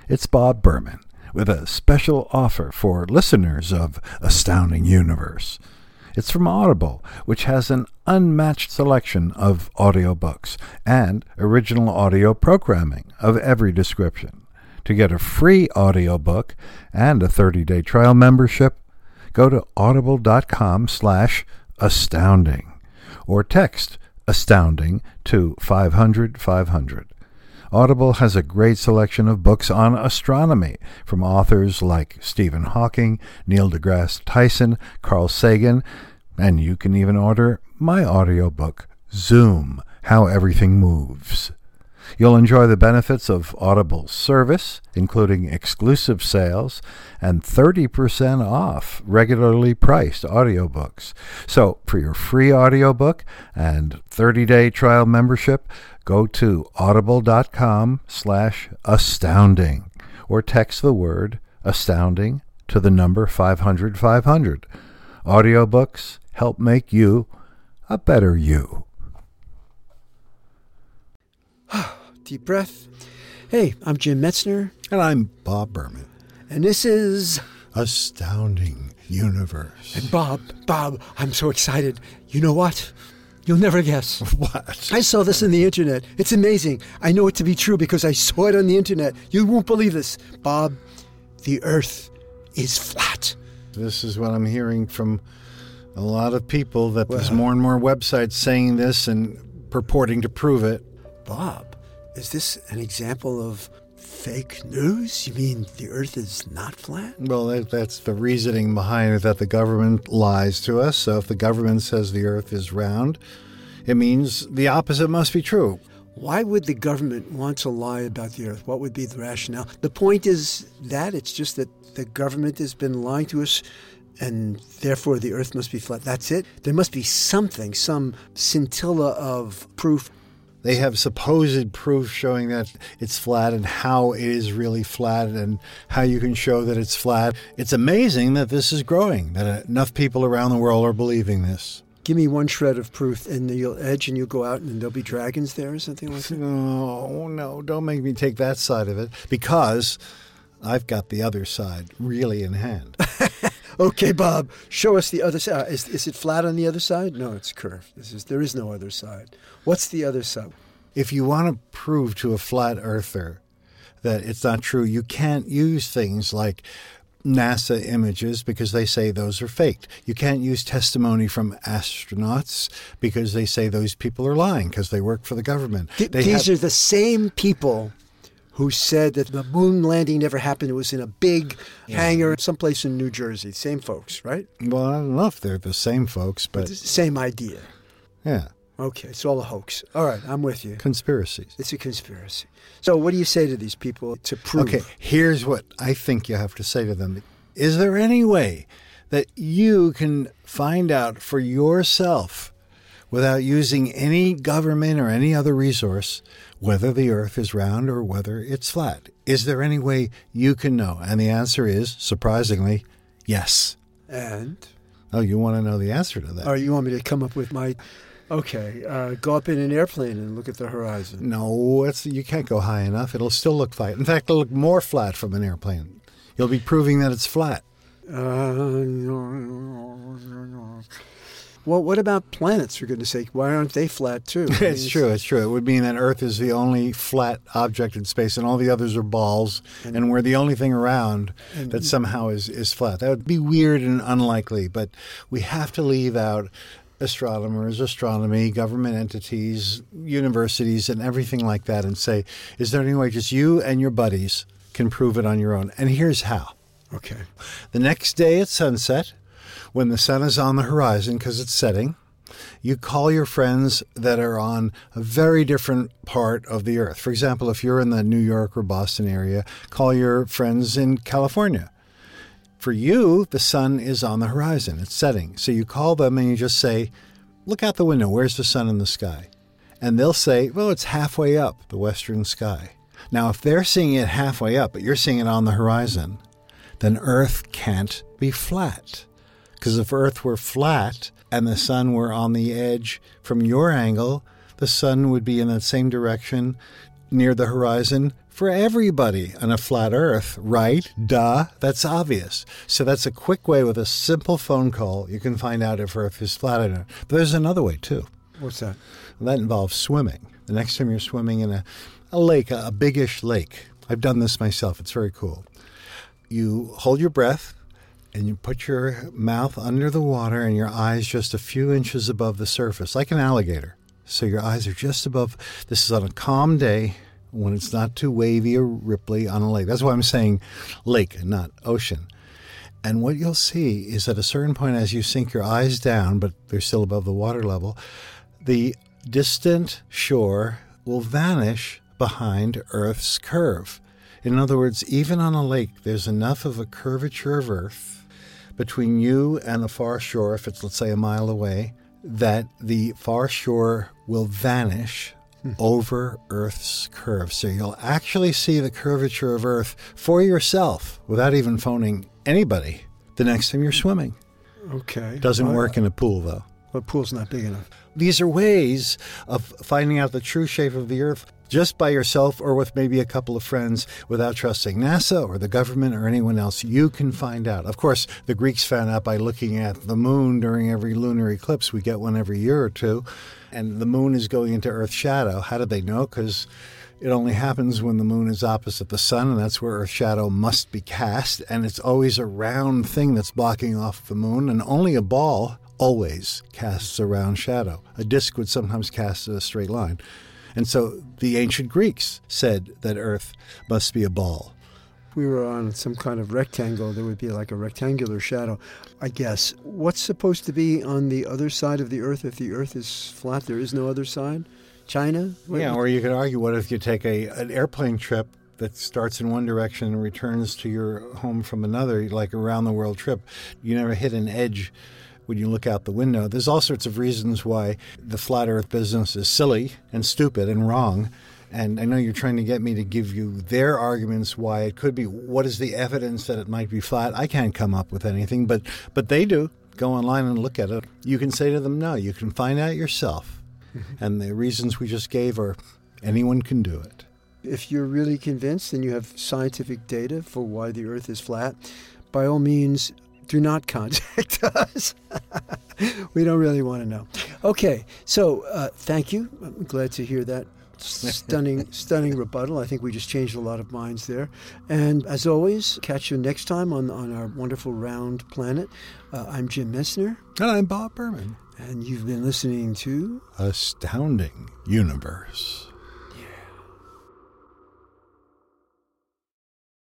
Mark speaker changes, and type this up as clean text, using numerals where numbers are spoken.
Speaker 1: It's Bob Berman with a special offer for listeners of Astounding Universe. It's from Audible, which has an unmatched selection of audiobooks and original audio programming of every description. To get a free audiobook and a 30-day trial membership, go to audible.com/astounding or text astounding to 500-500. Audible has a great selection of books on astronomy from authors like Stephen Hawking, Neil deGrasse Tyson, Carl Sagan, and you can even order my audiobook, Zoom, How Everything Moves. You'll enjoy the benefits of Audible's service, including exclusive sales and 30% off regularly priced audiobooks. So for your free audiobook and 30-day trial membership, go to audible.com/astounding or text the word astounding to the number 500-500. Audiobooks help make you a better you.
Speaker 2: Deep breath. Hey, I'm Jim Metzner.
Speaker 1: And I'm Bob Berman.
Speaker 2: And this is
Speaker 1: Astounding Universe.
Speaker 2: And Bob, I'm so excited. You know what? You'll never guess.
Speaker 1: What?
Speaker 2: I saw this on the internet. It's amazing. I know it to be true because I saw it on the internet. You won't believe this. Bob, the Earth is flat.
Speaker 1: This is what I'm hearing from a lot of people, that there's more and more websites saying this and purporting to prove it.
Speaker 2: Bob, is this an example of fake news? You mean the Earth is not flat?
Speaker 1: Well, that's the reasoning behind it, that the government lies to us. So if the government says the Earth is round, it means the opposite must be true.
Speaker 2: Why would the government want to lie about the Earth? What would be the rationale? The point is that it's just that the government has been lying to us, and therefore the Earth must be flat. That's it? There must be something, some scintilla of proof.
Speaker 1: They have supposed proof showing that it's flat and how it is really flat and how you can show that it's flat. It's amazing that this is growing, that enough people around the world are believing this.
Speaker 2: Give me one shred of proof, and you'll edge and you'll go out and there'll be dragons there or something like that?
Speaker 1: No, don't make me take that side of it, because I've got the other side really in hand.
Speaker 2: Okay, Bob, show us the other side. Is it flat on the other side? No, it's curved. There is no other side. What's the other side?
Speaker 1: If you want to prove to a flat earther that it's not true, you can't use things like NASA images because they say those are faked. You can't use testimony from astronauts because they say those people are lying because they work for the government.
Speaker 2: These are the same people who said that the moon landing never happened. It was in a big hangar someplace in New Jersey. Same folks, right?
Speaker 1: Well, I don't know if they're the same folks, but
Speaker 2: same idea.
Speaker 1: Yeah.
Speaker 2: Okay, it's all a hoax. All right, I'm with you.
Speaker 1: Conspiracies.
Speaker 2: It's a conspiracy. So what do you say to these people to prove?
Speaker 1: Okay, here's what I think you have to say to them. Is there any way that you can find out for yourself, without using any government or any other resource, whether the Earth is round or whether it's flat? Is there any way you can know? And the answer is, surprisingly, yes.
Speaker 2: And?
Speaker 1: Oh, you want to know the answer to that?
Speaker 2: Or you want me to come up with my... Okay, go up in an airplane and look at the horizon.
Speaker 1: No, you can't go high enough. It'll still look flat. In fact, it'll look more flat from an airplane. You'll be proving that it's flat.
Speaker 2: Well, what about planets, for goodness sake? Why aren't they flat, too?
Speaker 1: It's true. It would mean that Earth is the only flat object in space, and all the others are balls, and we're the only thing around that somehow is flat. That would be weird and unlikely, but we have to leave out astronomers, astronomy, government entities, universities, and everything like that, and say, is there any way just you and your buddies can prove it on your own? And here's how.
Speaker 2: Okay.
Speaker 1: The next day at sunset, when the sun is on the horizon because it's setting, you call your friends that are on a very different part of the Earth. For example, if you're in the New York or Boston area, call your friends in California. For you, the sun is on the horizon. It's setting. So you call them and you just say, look out the window. Where's the sun in the sky? And they'll say, well, it's halfway up the western sky. Now, if they're seeing it halfway up, but you're seeing it on the horizon, then Earth can't be flat. Because if Earth were flat and the sun were on the edge from your angle, the sun would be in that same direction near the horizon for everybody on a flat Earth, right? Duh, that's obvious. So that's a quick way with a simple phone call. You can find out if Earth is flat or not. But there's another way, too.
Speaker 2: What's that?
Speaker 1: That involves swimming. The next time you're swimming in a lake, a biggish lake. I've done this myself. It's very cool. You hold your breath and you put your mouth under the water and your eyes just a few inches above the surface, like an alligator. So your eyes are just above. This is on a calm day when it's not too wavy or ripply on a lake. That's why I'm saying lake, not ocean. And what you'll see is at a certain point as you sink your eyes down, but they're still above the water level, the distant shore will vanish behind Earth's curve. In other words, even on a lake, there's enough of a curvature of Earth between you and the far shore, if it's, let's say, a mile away, that the far shore will vanish over Earth's curve. So you'll actually see the curvature of Earth for yourself without even phoning anybody the next time you're swimming.
Speaker 2: Okay.
Speaker 1: Doesn't work in a pool, though.
Speaker 2: The pool's not big enough.
Speaker 1: These are ways of finding out the true shape of the Earth just by yourself or with maybe a couple of friends without trusting NASA or the government or anyone else. You can find out. Of course, the Greeks found out by looking at the moon during every lunar eclipse. We get one every year or two, and the moon is going into Earth's shadow. How did they know? Because it only happens when the moon is opposite the sun, and that's where Earth's shadow must be cast, and it's always a round thing that's blocking off the moon, and only a ball always casts a round shadow. A disc would sometimes cast a straight line. And so the ancient Greeks said that Earth must be a ball.
Speaker 2: If we were on some kind of rectangle, there would be like a rectangular shadow, I guess. What's supposed to be on the other side of the Earth? If the Earth is flat, there is no other side? China?
Speaker 1: Yeah, or you could argue, what if you take an airplane trip that starts in one direction and returns to your home from another, like a round-the-world trip? You never hit an edge when you look out the window. There's all sorts of reasons why the flat Earth business is silly and stupid and wrong. And I know you're trying to get me to give you their arguments why it could be. What is the evidence that it might be flat? I can't come up with anything, but they do. Go online and look at it. You can say to them, no, you can find out yourself. Mm-hmm. And the reasons we just gave are anyone can do it.
Speaker 2: If you're really convinced and you have scientific data for why the Earth is flat, by all means, do not contact us. We don't really want to know. Okay, so thank you. I'm glad to hear that stunning rebuttal. I think we just changed a lot of minds there. And as always, catch you next time on our wonderful round planet. I'm Jim Messner.
Speaker 1: And I'm Bob Berman.
Speaker 2: And you've been listening to
Speaker 1: Astounding Universe.